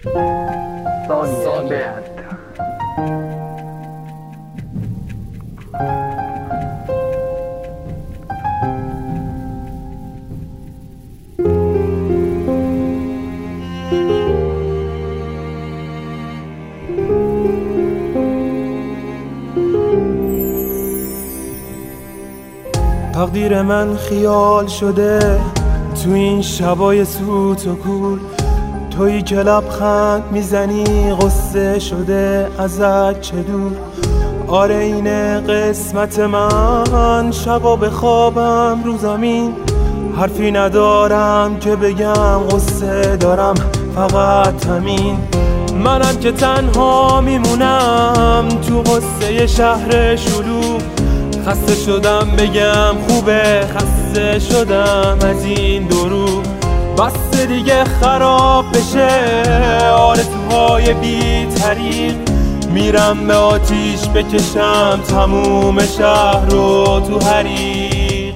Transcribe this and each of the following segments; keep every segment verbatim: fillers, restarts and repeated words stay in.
ثانیه بعد. تقدیر من خیال شده تو این شبای سوت و کور، تویی که لبخند میزنی غصه شده ازت چه دور. آره اینه قسمت من، شبا بخوابم رو زمین، حرفی ندارم که بگم غصه دارم فقط همین. منم که تنها میمونم تو غصه شهر شلوغ، خسته شدم بگم خوبه، خسته شدم از این دروغ. بس دیگه خراب بشه آرزوهای بی طریق، میرم به آتیش بکشم تموم شهر رو تو حریق.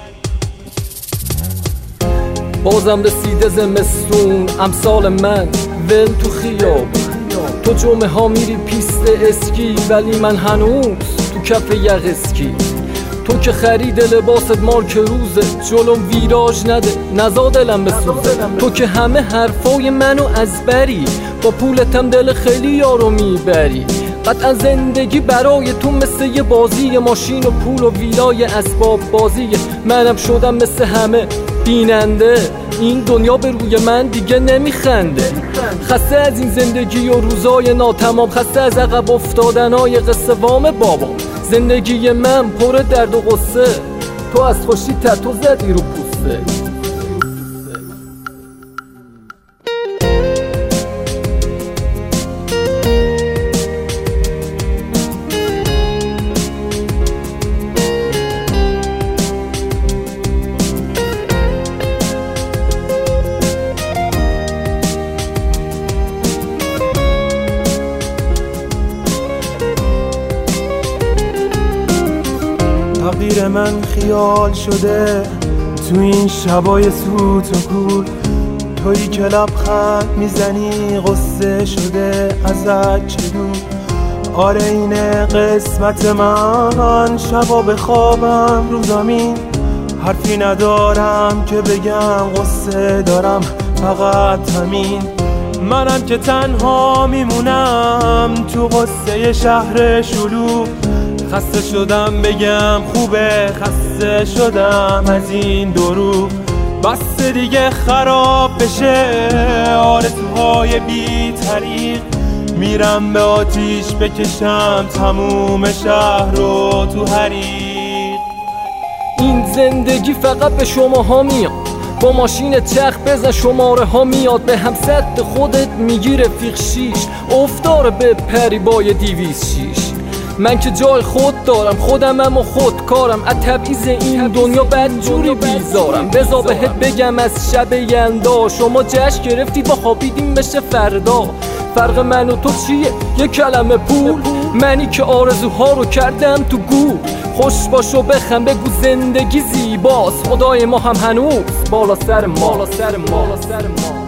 بازم رسیده زمستون، امثال من ول تو خیابون. تو جمعه ها میری پیست اسکی، ولی من هنوز تو کف یخ اسکی. تو که خرید لباست مارک روزه، جلوم ویراژ نده نزا دلم بسوزه. تو که همه حرفای منو از بری، با پولتم دل خیلی یارو میبری. قطعا زندگی برای تو مثل یه بازی، ماشین و پول و ویلای اسباب بازی. منم شدم مثل همه بیننده، این دنیا به روی من دیگه نمیخنده. خسته از این زندگی و روزای ناتمام، خسته از عقب افتادنای قصه وام بابا. زندگی من پر درد و غصه، تو از خوشی تتو زدی رو پوسته. تقدیر من خیال شده تو این شبای سوت و کور، تویی که لبخند میزنی غصه شده ازت چه دور. آره اینه قسمت من، شبا بخوابم رو زمین، حرفی ندارم که بگم غصه دارم فقط همین. منم که تنها میمونم تو غصه شهر شلوغ، خسته شدم بگم خوبه، خسته شدم از این دروغ. بس دیگه خراب بشه آرزوهای بی طریق، میرم به آتیش بکشم تموم شهر رو تو حریق. این زندگی فقط به شماها میاد، با ماشین چرخ بزن شماره ها میاد. به هم صد خودت میگی رفیق شیش، افتاره به پری بای دیویز شیش. من که جای خود دارم، خودمم و خود کارم، از تبعیض این دنیا بدجوری بیزارم. بذار بهت بگم از شب یلدا، شما جشن گرفتید و خوابیدیم بشه فردا. فرق من و تو چیه؟ یه کلمه پول، منی که آرزوها رو کردم تو گور. خوش باش و بخند بگو زندگی زیباست، خدای ما هم هنوز بالا سر ما.